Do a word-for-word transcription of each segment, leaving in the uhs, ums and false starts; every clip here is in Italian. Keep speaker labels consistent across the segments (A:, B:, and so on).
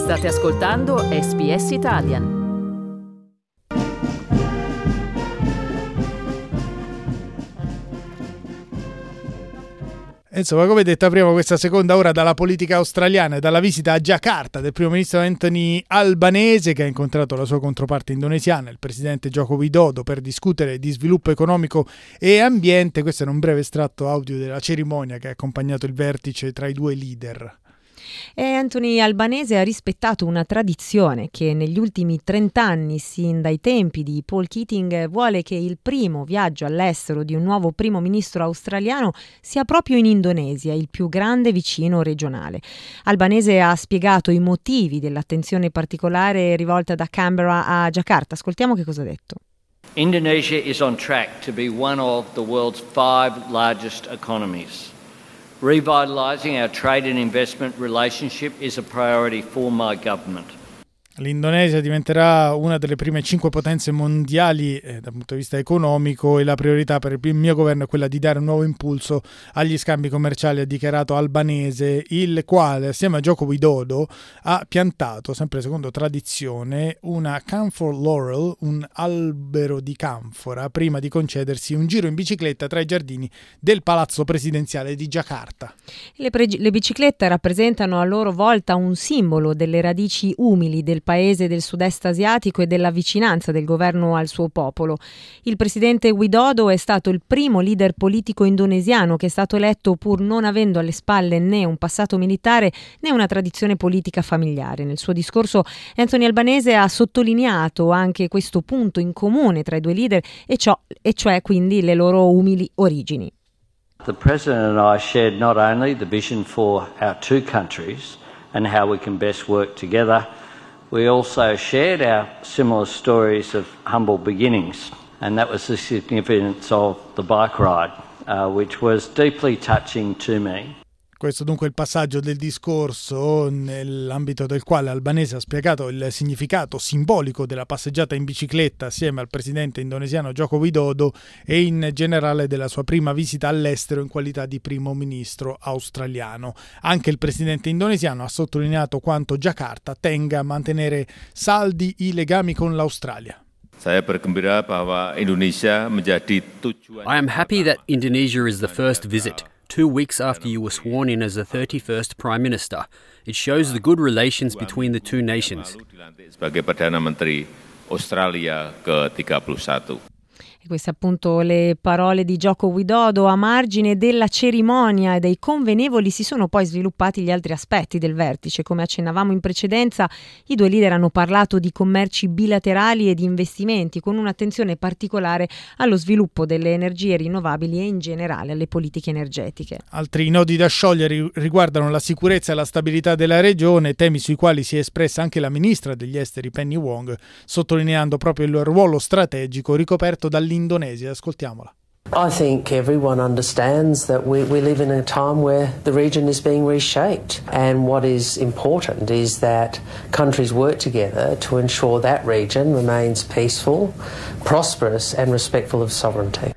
A: State ascoltando S B S Italian.
B: Insomma, come detto, apriamo questa seconda ora dalla politica australiana e dalla visita a Giacarta del primo ministro Anthony Albanese, che ha incontrato la sua controparte indonesiana, il presidente Joko Widodo, per discutere di sviluppo economico e ambiente. Questo è un breve estratto audio della cerimonia che ha accompagnato il vertice tra i due leader.
C: E Anthony Albanese ha rispettato una tradizione che negli ultimi trent'anni, sin dai tempi di Paul Keating, vuole che il primo viaggio all'estero di un nuovo primo ministro australiano sia proprio in Indonesia, il più grande vicino regionale. Albanese ha spiegato i motivi dell'attenzione particolare rivolta da Canberra a Giacarta. Ascoltiamo che cosa ha detto.
D: Indonesia is on track to be one of the world's five largest economies. Revitalising our trade and investment relationship is a priority for my government.
B: L'Indonesia diventerà una delle prime cinque potenze mondiali eh, dal punto di vista economico, e la priorità per il mio governo è quella di dare un nuovo impulso agli scambi commerciali, ha dichiarato Albanese, il quale assieme a Joko Widodo ha piantato, sempre secondo tradizione, una camphor laurel, un albero di canfora, prima di concedersi un giro in bicicletta tra i giardini del palazzo presidenziale di Giacarta.
C: Le, pre- le biciclette rappresentano a loro volta un simbolo delle radici umili del paese del sud-est asiatico e della vicinanza del governo al suo popolo. Il presidente Widodo è stato il primo leader politico indonesiano che è stato eletto pur non avendo alle spalle né un passato militare né una tradizione politica familiare. Nel suo discorso Anthony Albanese ha sottolineato anche questo punto in comune tra i due leader, e, ciò, e cioè quindi le loro umili origini.
D: The President and I shared not only the vision for our two countries and how we can best work together, we also shared our similar stories of humble beginnings, and that was the significance of the bike ride, uh, which was deeply touching to me.
B: Questo dunque è il passaggio del discorso nell'ambito del quale Albanese ha spiegato il significato simbolico della passeggiata in bicicletta assieme al presidente indonesiano Joko Widodo e in generale della sua prima visita all'estero in qualità di primo ministro australiano. Anche il presidente indonesiano ha sottolineato quanto Giacarta tenga a mantenere saldi i legami con l'Australia.
E: Saya bergembira bahwa Indonesia menjadi tujuan.
F: I am happy that Indonesia is the first visit, two weeks after you were sworn in as the thirty-first Prime Minister. It shows the good relations between the two nations.
E: Sebagai Perdana Menteri Australia ke tiga puluh satu.
C: E queste appunto le parole di Joko Widodo. A margine della cerimonia e dei convenevoli si sono poi sviluppati gli altri aspetti del vertice. Come accennavamo in precedenza, i due leader hanno parlato di commerci bilaterali e di investimenti, con un'attenzione particolare allo sviluppo delle energie rinnovabili e in generale alle politiche energetiche.
B: Altri nodi da sciogliere riguardano la sicurezza e la stabilità della regione, temi sui quali si è espressa anche la ministra degli esteri Penny Wong, sottolineando proprio il ruolo strategico ricoperto dall'Indonesia. Ascoltiamola.
G: I think everyone understands that we, we live in a time where the region is being reshaped, and what is important is that countries work together to ensure that region remains peaceful, prosperous and respectful of sovereignty.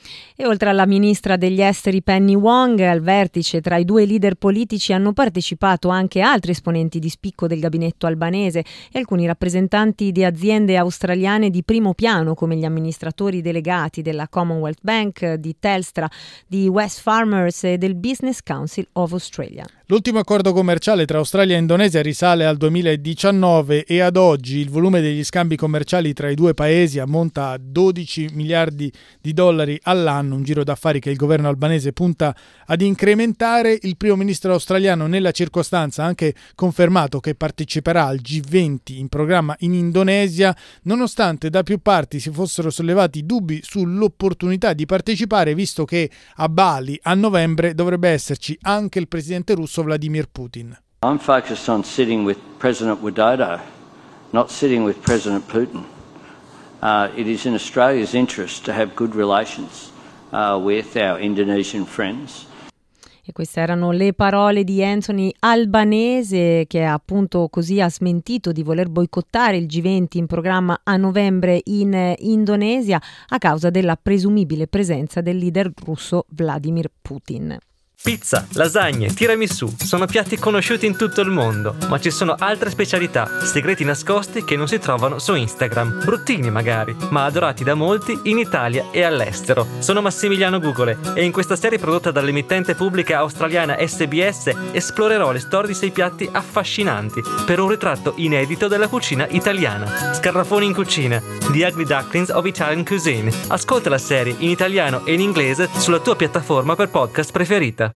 C: E oltre alla ministra degli esteri Penny Wong, al vertice tra i due leader politici hanno partecipato anche altri esponenti di spicco del gabinetto albanese e alcuni rappresentanti di aziende australiane di primo piano, come gli amministratori delegati della Commonwealth Bank, di Telstra, di West Farmers e del Business Council of Australia.
B: L'ultimo accordo commerciale tra Australia e Indonesia risale al duemiladiciannove e ad oggi il volume degli scambi commerciali tra i due paesi ammonta a dodici miliardi di dollari all'anno, un giro d'affari che il governo albanese punta ad incrementare. Il primo ministro australiano nella circostanza ha anche confermato che parteciperà al G venti in programma in Indonesia, nonostante da più parti si fossero sollevati dubbi sull'opportunità di partecipare, visto che a Bali a novembre dovrebbe esserci anche il presidente russo Vladimir Putin.
D: I'm focused on sitting with President Widodo, not sitting with President Putin. Uh, it is in Australia's interest to have good relations uh, with our Indonesian friends.
C: E queste erano le parole di Anthony Albanese, che appunto così ha smentito di voler boicottare il G venti in programma a novembre in Indonesia a causa della presumibile presenza del leader russo Vladimir Putin.
H: Pizza, lasagne, tiramisù sono piatti conosciuti in tutto il mondo, ma ci sono altre specialità, segreti nascosti che non si trovano su Instagram. Bruttini magari, ma adorati da molti in Italia e all'estero. Sono Massimiliano Gugole e in questa serie prodotta dall'emittente pubblica australiana S B S esplorerò le storie di sei piatti affascinanti per un ritratto inedito della cucina italiana. Scarafoni in cucina, The Ugly Ducklings of Italian Cuisine. Ascolta la serie in italiano e in inglese sulla tua piattaforma per podcast preferita.